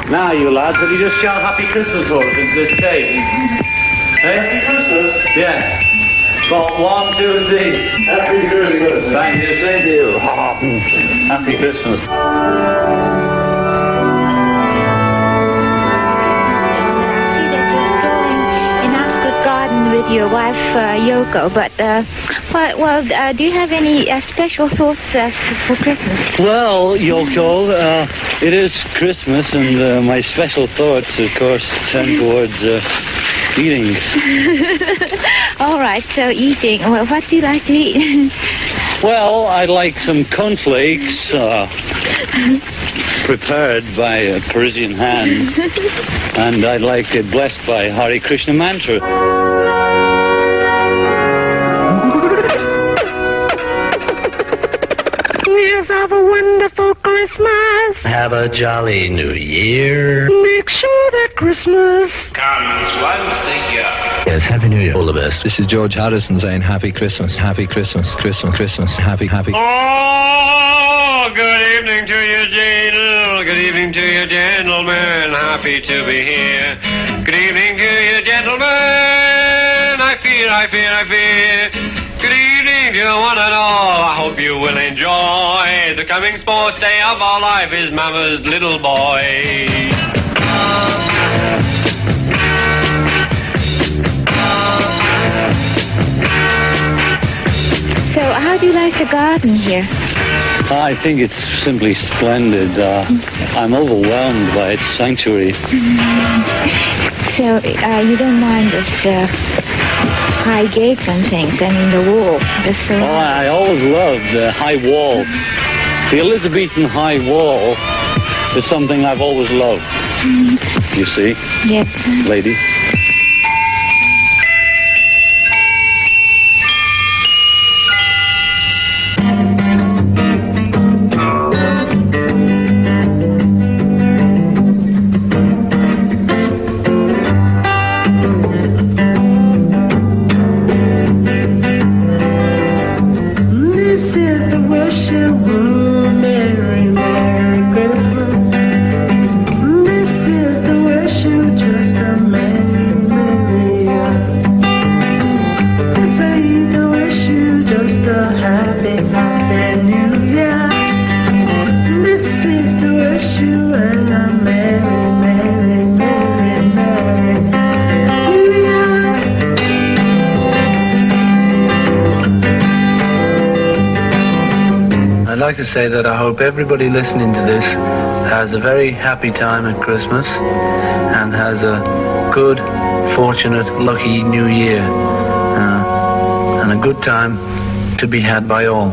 Now, you lads, will you just shout Happy Christmas for us into this tape? Hey? Happy Christmas? Yeah. Got 1, 2, and 3. Happy Christmas. Thank you, same to you. Happy Christmas. With your wife Yoko, but do you have any special thoughts for Christmas? Well, Yoko, it is Christmas, and my special thoughts, of course, turn towards eating. All right, so eating. Well, what do you like to eat? Well, I like some cornflakes prepared by Parisian hands, and I'd like it blessed by Hare Krishna mantra. Have a wonderful Christmas. Have a jolly New Year. Make sure that Christmas comes once a year. Yes, Happy New Year. All the best. This is George Harrison saying Happy Christmas, Happy Christmas, Christmas, Happy. Oh, good evening to you, Jadel. Good evening to you, gentlemen. Happy to be here. Good evening to you, gentlemen. I fear. Good evening to one and all. I hope you will enjoy the coming sports day of our life is Mama's little boy. So how do you like the garden here? I think it's simply splendid. I'm overwhelmed by its sanctuary. So you don't mind this high gates and things, and the wall. I always loved the high walls. The Elizabethan high wall is something I've always loved. You see? Yes. Lady? I'd like to say that I hope everybody listening to this has a very happy time at Christmas and has a good, fortunate, lucky New Year and a good time to be had by all.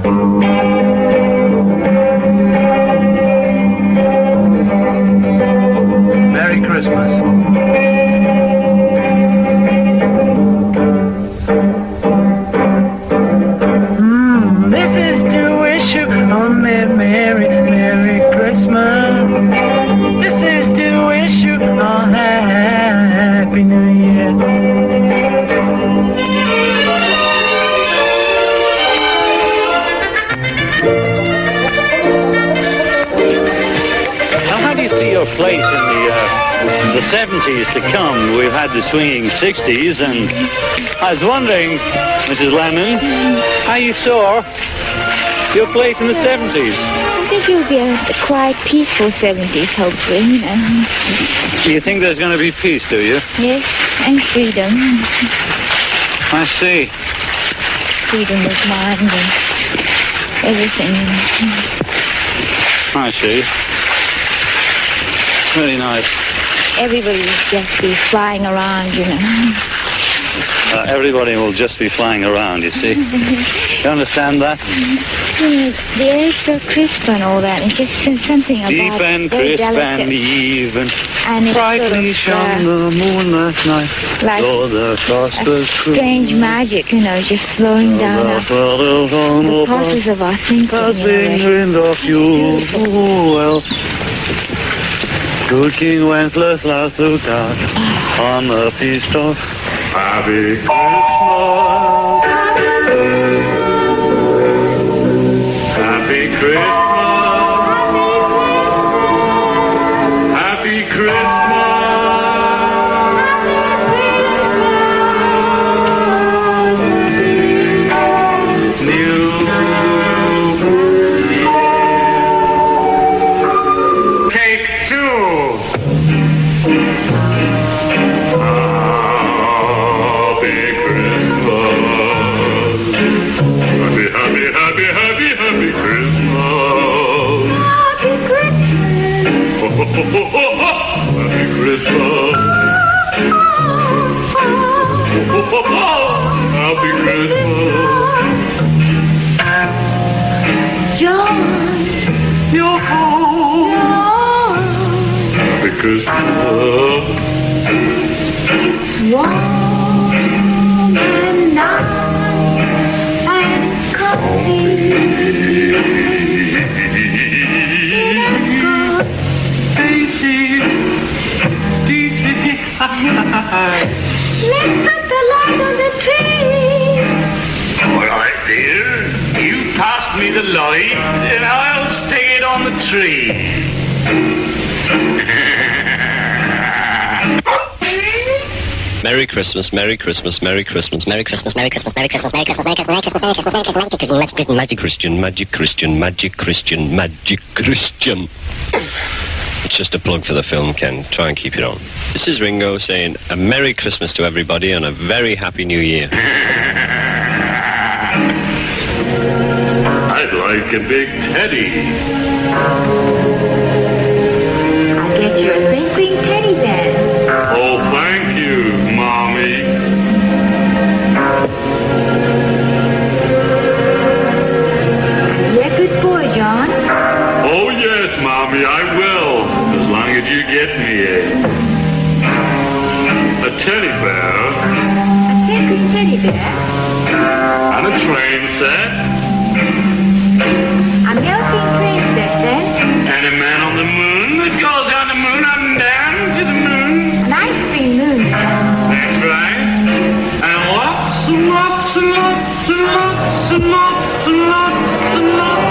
Merry Christmas. Merry Christmas. This is to wish you a happy New Year. Now, how do you see your place in the 70s to come? We've had the swinging 60s, and I was wondering, Mrs. Lennon, how you saw your place in the 70s. I think it'll be a quite peaceful 70s, hopefully. Do you think there's going to be peace, do you? Yes, and freedom. I see. Freedom of mind and everything. I see. Very nice. Everybody will just be flying around, you know. Everybody will just be flying around, you see. You understand that? The air is so crisp and all that. It's just something about deep and crisp and even. And brightly shone the moon last night. Like a strange magic, you know, just slowing down the process of our thinking. Of you. Oh, well. Good King Wenceslas looked out on the feast of Happy Christmas. Happy Christmas. Happy It's warm and nice and comfy. It's good. DC. Let's put the light on the trees. All right, dear. You pass me the light and I'll stick it on the tree. Merry Christmas, Merry Christmas, Merry Christmas, Merry Christmas, Merry Christmas, Merry Christmas, Merry Christmas, Merry Christmas, Merry Christmas, Merry Christmas, Merry Christmas, Magic Christian, Magic Christian, Magic Christian, Magic Christian. It's just a plug for the film, Ken. Try and keep it on. This is Ringo saying a Merry Christmas to everybody and a very Happy New Year. I'd like a big teddy. I'll get you a twinkling teddy then. Oh, thank you, Mommy. Be a good boy, John. Oh, yes, Mommy, I will. As long as you get me a teddy bear. A twinkling teddy bear. And a train set. A milking train set then. And a man on the moon that goes on the moon up and down to the moon. An ice cream moon. That's right. And lots and lots and lots and lots and lots and lots and lots